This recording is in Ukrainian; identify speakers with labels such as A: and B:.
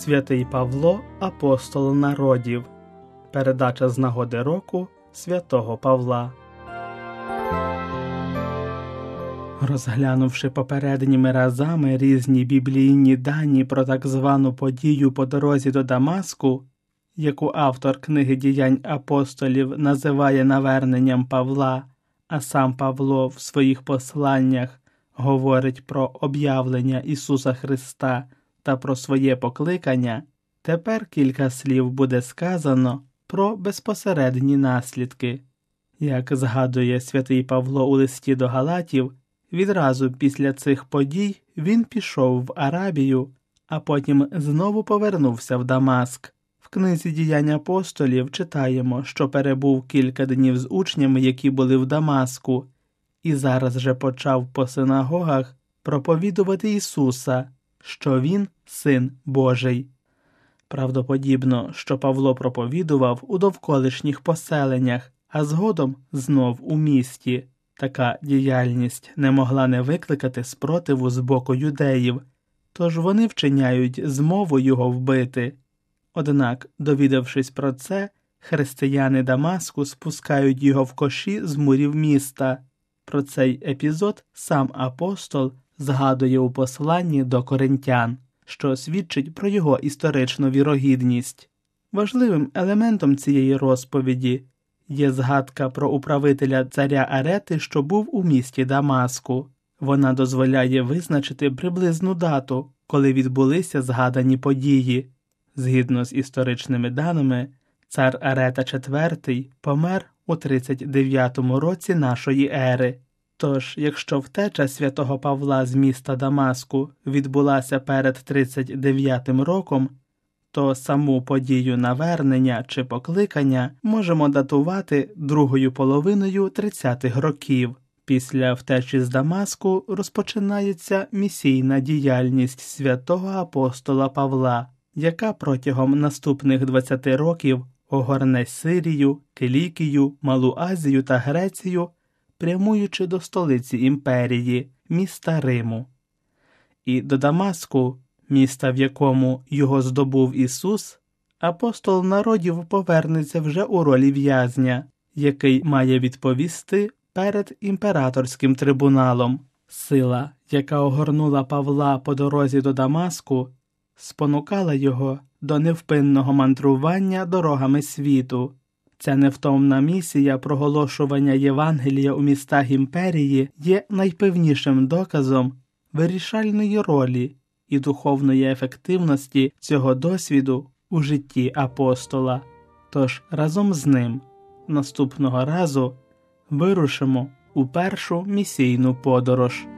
A: Святий Павло – апостол народів. Передача з нагоди року святого Павла. Розглянувши попередніми разами різні біблійні дані про так звану подію по дорозі до Дамаску, яку автор книги «Діянь апостолів» називає наверненням Павла, а сам Павло в своїх посланнях говорить про об'явлення Ісуса Христа та про своє покликання, тепер кілька слів буде сказано про безпосередні наслідки. Як згадує святий Павло у листі до Галатів, відразу після цих подій він пішов в Арабію, а потім знову повернувся в Дамаск. В книзі «Діянь апостолів» читаємо, що перебув кілька днів з учнями, які були в Дамаску, і зараз же почав по синагогах проповідувати Ісуса, що Він – Син Божий. Правдоподібно, що Павло проповідував у довколишніх поселеннях, а згодом знов у місті. Така діяльність не могла не викликати спротиву з боку юдеїв, тож вони вчиняють змову його вбити. Однак, довідавшись про це, християни Дамаску спускають його в коші з мурів міста. Про цей епізод сам апостол згадує у посланні до коринтян, що свідчить про його історичну вірогідність. Важливим елементом цієї розповіді є згадка про управителя царя Арети, що був у місті Дамаску. Вона дозволяє визначити приблизну дату, коли відбулися згадані події. Згідно з історичними даними, цар Арета IV помер у 39-му році нашої ери. Тож, якщо втеча святого Павла з міста Дамаску відбулася перед 39-м роком, то саму подію навернення чи покликання можемо датувати другою половиною 30-х років. Після втечі з Дамаску розпочинається місійна діяльність святого апостола Павла, яка протягом наступних 20 років огорне Сирію, Килікію, Малу Азію та Грецію, прямуючи до столиці імперії, міста Риму. І до Дамаску, міста, в якому його здобув Ісус, апостол народів повернеться вже у ролі в'язня, який має відповісти перед імператорським трибуналом. Сила, яка огорнула Павла по дорозі до Дамаску, спонукала його до невпинного мандрування дорогами світу. Ця невтомна місія проголошування Євангелія у містах імперії є найпевнішим доказом вирішальної ролі і духовної ефективності цього досвіду у житті апостола. Тож разом з ним наступного разу вирушимо у першу місійну подорож.